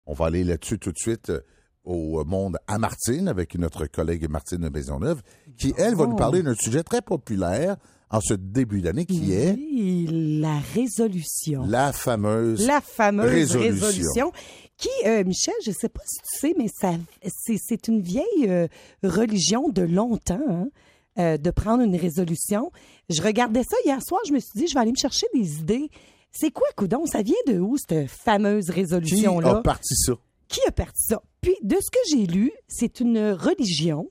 On va aller là-dessus tout de suite au monde à Martine avec notre collègue Martine Maisonneuve qui, elle, va nous parler d'un sujet très populaire en ce début d'année qui est... la résolution. La fameuse résolution. Qui, Michel, je ne sais pas si tu sais, mais c'est une vieille religion de longtemps, de prendre une résolution. Je regardais ça hier soir, je me suis dit, je vais aller me chercher des idées. C'est quoi, coudonc? Ça vient de où, cette fameuse résolution-là? Qui a parti ça? Qui a parti ça? Puis, de ce que j'ai lu, c'est une religion.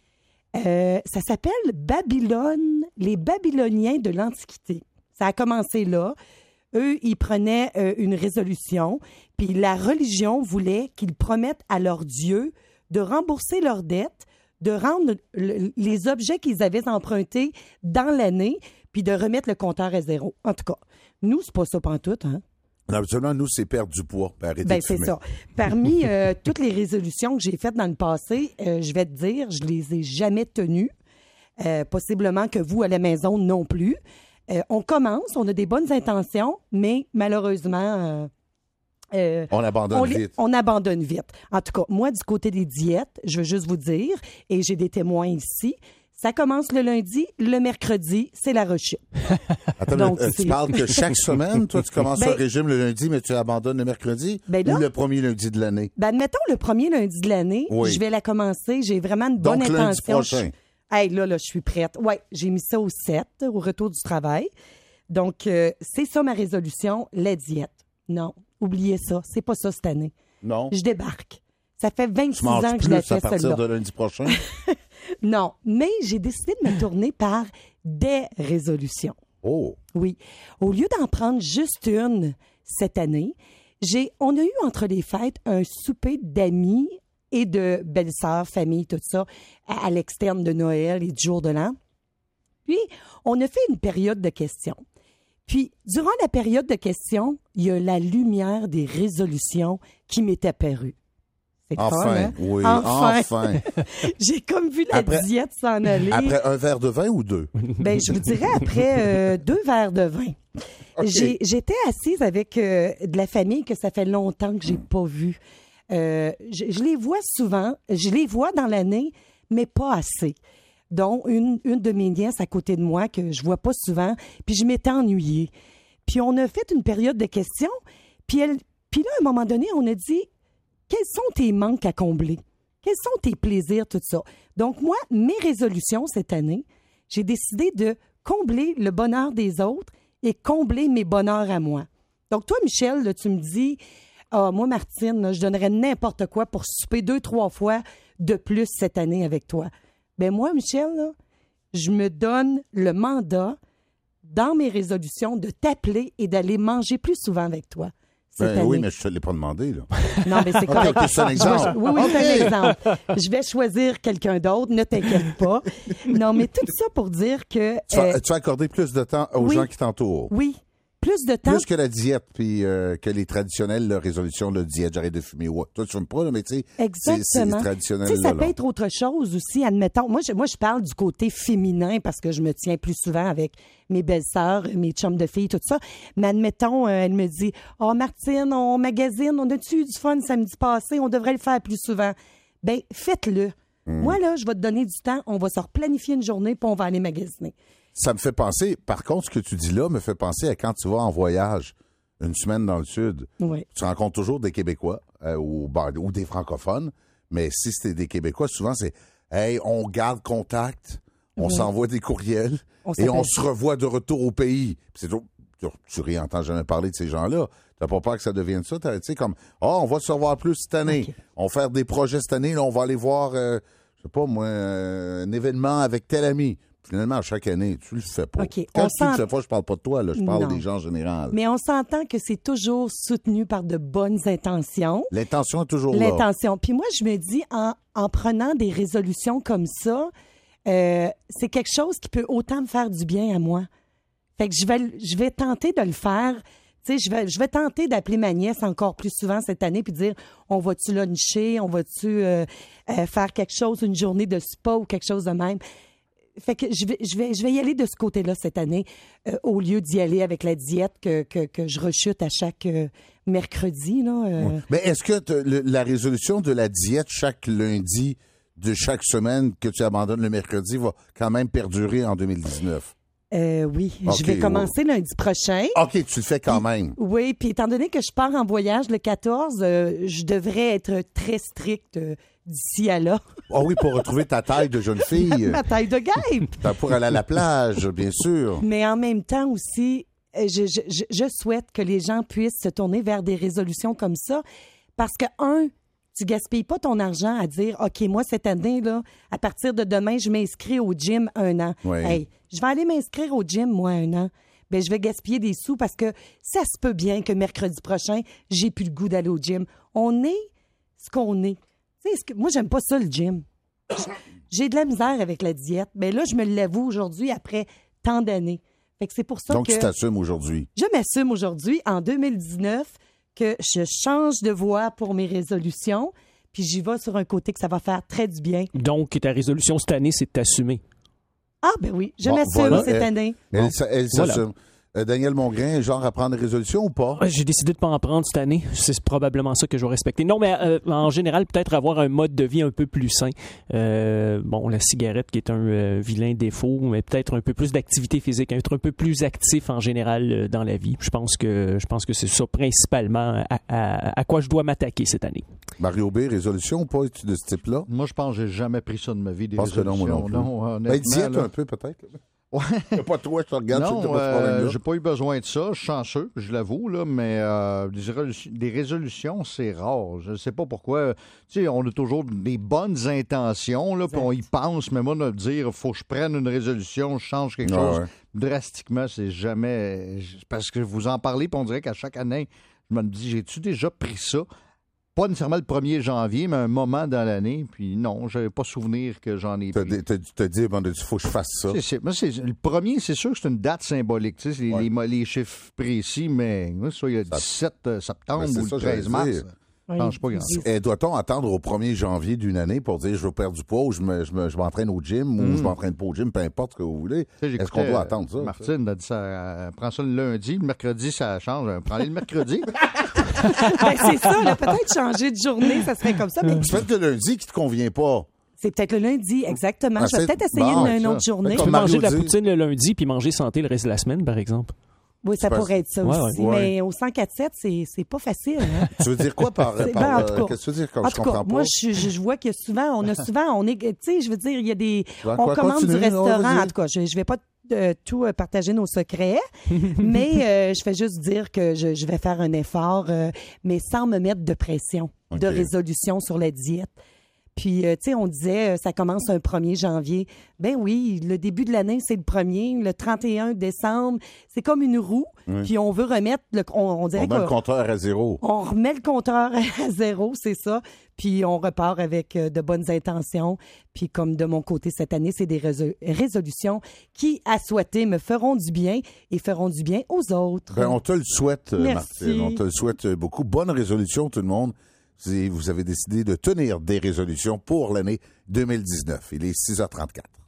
Ça s'appelle Babylone, les Babyloniens de l'Antiquité. Ça a commencé là. Eux, ils prenaient une résolution, puis la religion voulait qu'ils promettent à leur Dieu de rembourser leurs dettes, de rendre les objets qu'ils avaient empruntés dans l'année, puis de remettre le compteur à zéro. En tout cas, nous, c'est pas ça pantoute, hein? Non, absolument, nous, c'est perdre du poids, arrêter de c'est fumer. ça. Parmi toutes les résolutions que j'ai faites dans le passé, je vais te dire, je les ai jamais tenues. Possiblement que vous, à la maison, non plus. On commence, on a des bonnes intentions, mais malheureusement... on abandonne vite. On abandonne vite. En tout cas, moi, du côté des diètes, je veux juste vous dire, et j'ai des témoins ici, ça commence le lundi, le mercredi, c'est la rechute. Attends, donc, tu parles que chaque semaine, toi, tu commences un régime le lundi, mais tu abandonnes le mercredi ou le premier lundi de l'année? Admettons le premier lundi de l'année, je vais la commencer, j'ai vraiment une bonne intention. Donc, lundi prochain. Là, je suis prête. Oui, j'ai mis ça au 7, au retour du travail. Donc, c'est ça ma résolution, la diète. Non, oubliez ça, c'est pas ça cette année. Non. Je débarque. Ça fait 26 tu manges ans que je la fais, celle-là. À partir de lundi prochain? Non, mais j'ai décidé de me tourner par des résolutions. Oh! Oui. Au lieu d'en prendre juste une cette année, on a eu entre les fêtes un souper d'amis et de belles-sœurs, famille, tout ça, à l'externe de Noël et du jour de l'an. Puis, on a fait une période de questions. Puis, durant la période de questions, il y a la lumière des résolutions qui m'est apparue. Enfin, fun, hein? Oui, enfin. J'ai comme vu la diète s'en aller. Après un verre de vin ou deux? Ben, je vous dirais après 2 verres de vin. Okay. J'étais assise avec de la famille que ça fait longtemps que j'ai pas vue. Je les vois souvent, je les vois dans l'année, mais pas assez. Donc, une de mes nièces à côté de moi que je vois pas souvent, puis je m'étais ennuyée. Puis on a fait une période de questions, puis là, à un moment donné, on a dit... Quels sont tes manques à combler? Quels sont tes plaisirs, tout ça? Donc, moi, mes résolutions cette année, j'ai décidé de combler le bonheur des autres et combler mes bonheurs à moi. Donc, toi, Michel, là, tu me dis, moi, Martine, là, je donnerais n'importe quoi pour souper 2-3 fois de plus cette année avec toi. Ben moi, Michel, là, je me donne le mandat dans mes résolutions de t'appeler et d'aller manger plus souvent avec toi. Oui, mais je ne te l'ai pas demandé, là. Non, mais c'est correct. Okay, c'est un exemple. Oui, c'est un exemple. Je vais choisir quelqu'un d'autre, ne t'inquiète pas. Non, mais tout ça pour dire que... Tu vas accorder plus de temps aux gens qui t'entourent. Oui, plus de temps. Plus que la diète, puis que les traditionnelles résolutions de diète, j'arrête de fumer. Ouais. Toi, tu fumes pas, mais tu sais, c'est traditionnel. Tu sais, ça peut être autre chose aussi, admettons. Moi, je parle du côté féminin parce que je me tiens plus souvent avec mes belles-sœurs, mes chums de filles, tout ça. Mais admettons, elle me dit, « Oh, Martine, on magasine, on a-tu eu du fun samedi passé? On devrait le faire plus souvent. » Bien, faites-le. Moi, là, je vais te donner du temps, on va se replanifier une journée, puis on va aller magasiner. Ça me fait penser, par contre, ce que tu dis là me fait penser à quand tu vas en voyage, une semaine dans le Sud. Oui. Tu rencontres toujours des Québécois ou des francophones, mais si c'était des Québécois, souvent c'est « Hey, on garde contact, on s'envoie des courriels et on se revoit de retour au pays. » Tu réentends jamais parler de ces gens-là. Tu n'as pas peur que ça devienne ça? Tu sais, comme « on va se revoir plus cette année. Okay. On va faire des projets cette année. Là, on va aller voir, je sais pas moi, un événement avec tel ami. » Finalement, à chaque année, tu le fais pas. Okay. Quand tu le fais pas, je parle pas de toi, là, je parle des gens en général. Mais on s'entend que c'est toujours soutenu par de bonnes intentions. L'intention est toujours là. L'intention. Puis moi, je me dis, en prenant des résolutions comme ça, c'est quelque chose qui peut autant me faire du bien à moi. Fait que je vais tenter de le faire. Tu sais, je vais tenter d'appeler ma nièce encore plus souvent cette année puis dire, on va-tu luncher, on va-tu faire quelque chose, une journée de spa ou quelque chose de même. Fait que je vais y aller de ce côté-là cette année, au lieu d'y aller avec la diète que je rechute à chaque mercredi. Là, Ouais. Mais est-ce que la résolution de la diète chaque lundi de chaque semaine que tu abandonnes le mercredi va quand même perdurer en 2019? Oui, Okay, je vais commencer lundi prochain. OK, tu le fais quand même. Oui, puis étant donné que je pars en voyage le 14, je devrais être très stricte d'ici à là. Ah oui, pour retrouver ta taille de jeune fille. Ma taille de guêpe. Pour aller à la plage, bien sûr. Mais en même temps aussi, je souhaite que les gens puissent se tourner vers des résolutions comme ça parce que, tu gaspilles pas ton argent à dire « OK, moi, cette année, là, à partir de demain, je m'inscris au gym 1 an. Oui. Hey, je vais aller m'inscrire au gym, moi, 1 an. Ben, je vais gaspiller des sous parce que ça se peut bien que mercredi prochain, j'ai plus le goût d'aller au gym. On est ce qu'on est. Tu sais, moi, j'aime pas ça, le gym. J'ai de la misère avec la diète. Mais là, je me l'avoue aujourd'hui après tant d'années. Fait que c'est pour ça Donc, que tu t'assumes aujourd'hui. je m'assume aujourd'hui, en 2019, que je change de voie pour mes résolutions, puis j'y vais sur un côté que ça va faire très du bien. Donc, ta résolution cette année, c'est de t'assumer. Ah, ben oui, je Bon, m'assume voilà. cette année. Elle Voilà. s'assume. Daniel Mongrain, genre à prendre des résolutions ou pas? J'ai décidé de ne pas en prendre cette année. C'est probablement ça que je vais respecter. Non, mais en général, peut-être avoir un mode de vie un peu plus sain. La cigarette qui est un vilain défaut, mais peut-être un peu plus d'activité physique, être un peu plus actif en général dans la vie. Je pense que c'est ça principalement à quoi je dois m'attaquer cette année. Mario B, résolution ou pas de ce type-là? Moi, je pense que j'ai jamais pris ça de ma vie, des Je pense que non, résolutions. moi non plus. Honnêtement, Diète là. un peu, peut-être. Ouais. T'as pas toi, je te regarde, tu Non, n'as pas ce problème-là. j'ai pas eu besoin de ça. Je suis chanceux, je l'avoue, là, mais des résolutions, c'est rare. Je ne sais pas pourquoi. Tu sais, on a toujours des bonnes intentions, là, puis on y pense, mais moi, de dire, faut que je prenne une résolution, je change quelque chose drastiquement, c'est jamais... Parce que vous en parlez, puis on dirait qu'à chaque année, je me dis, j'ai-tu déjà pris ça? Pas nécessairement le 1er janvier, mais un moment dans l'année. Puis non, je n'avais pas souvenir que j'en ai pris. T'as dit, il faut que je fasse ça. Le premier, c'est sûr que c'est une date symbolique. Tu sais, les chiffres précis, mais soit il y a le 17 septembre ou le 13 mars. Ça change pas grand-chose. Et doit-on attendre au 1er janvier d'une année pour dire je veux perdre du poids ou je m'entraîne au gym ou je m'entraîne pas au gym, peu importe ce que vous voulez? Est-ce qu'on doit attendre ça? Martine a dit ça. Prends ça le lundi, le mercredi, ça change. Prends-le le mercredi. Ben, c'est ça, là, peut-être changer de journée, ça serait comme ça. Mais C'est peut-être le lundi qui te convient pas. c'est peut-être le lundi, exactement. Ah, Je vais peut-être essayer une autre journée. Tu peux Mario manger de la dit- poutine le lundi puis manger santé le reste de la semaine, par exemple. Oui, ça pourrait être ça aussi. ouais. Mais au 104.7, c'est pas facile. Hein? Tu veux dire quoi par En tout cas. qu'est-ce que tu veux dire quand En je tout cas, comprends pas? moi, je vois que souvent, on est, tu sais, je veux dire, il y a des, Dans on quoi? commande du Continue, restaurant. vas-y. En tout cas, je vais pas tout partager nos secrets, mais je fais juste dire que je vais faire un effort, mais sans me mettre de pression, de OK. résolution sur la diète. Puis, tu sais, on disait, ça commence un 1er janvier. Ben oui, le début de l'année, c'est le 1er. Le 31 décembre, c'est comme une roue. Puis, on veut remettre, on dirait On met le que... compteur à zéro. On remet le compteur à zéro, c'est ça. Puis on repart avec de bonnes intentions. Puis comme de mon côté cette année, c'est des résolutions qui, à souhaiter, me feront du bien et feront du bien aux autres. Ben, on te le souhaite, Merci. Martine. On te le souhaite beaucoup. Bonne résolution, tout le monde. Vous avez décidé de tenir des résolutions pour l'année 2019. Il est 6h34.